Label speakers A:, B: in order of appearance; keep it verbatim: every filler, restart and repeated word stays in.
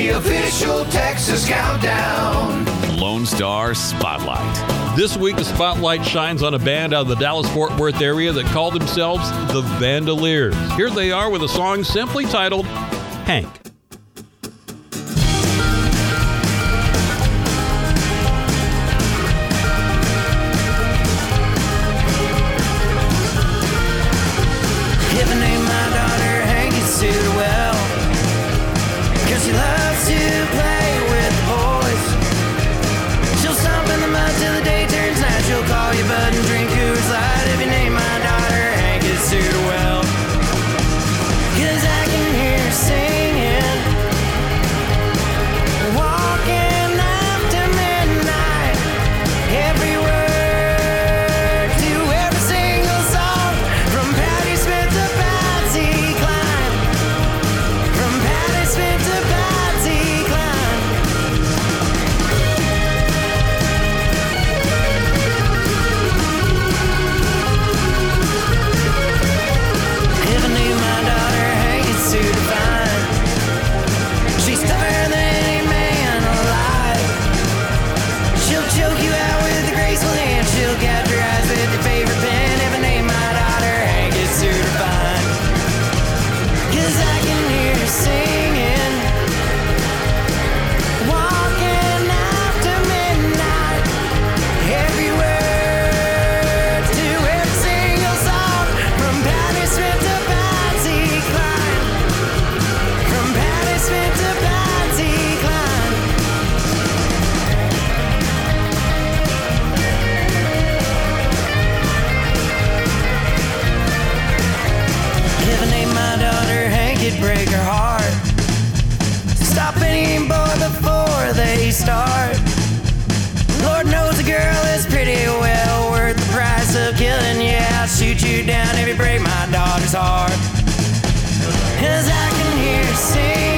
A: the official Texas Countdown.
B: Lone Star Spotlight.
C: This week, the spotlight shines on a band out of the Dallas-Fort Worth area that called themselves the Vandaliers. Here they are with a song simply titled Hank.
D: If I name my daughter Hank, it's suited well, 'cause she loves to play with the boys. She'll stomp in the mud till the day turns night. She'll call you bud and drink Coors Light. If you name my daughter Hank, it's suited well, 'cause I can hear her singing, walking after midnight. Every word to every single song, from Patti Smith to Patsy Cline, from Patti Smith to Patsy Cline. If I name my daughter Hank, it's suited fine. She's tougher than any man alive. She'll choke you out with a graceful hand. She'll catch your eyes with your favorite pen. If I name my daughter Hank, it's suited fine, 'cause I can hear her singing, walking after midnight. Every word to every single song, from Patti Smith to Patsy Cline, from Patti Smith to Patsy Cline. If I name my daughter Hank, it'd break her heart. Stop any boy before they start. Lord knows a girl is pretty well worth the price of killing. Yeah, I'll shoot you down if you break my daughter's heart, 'cause I can hear her sing.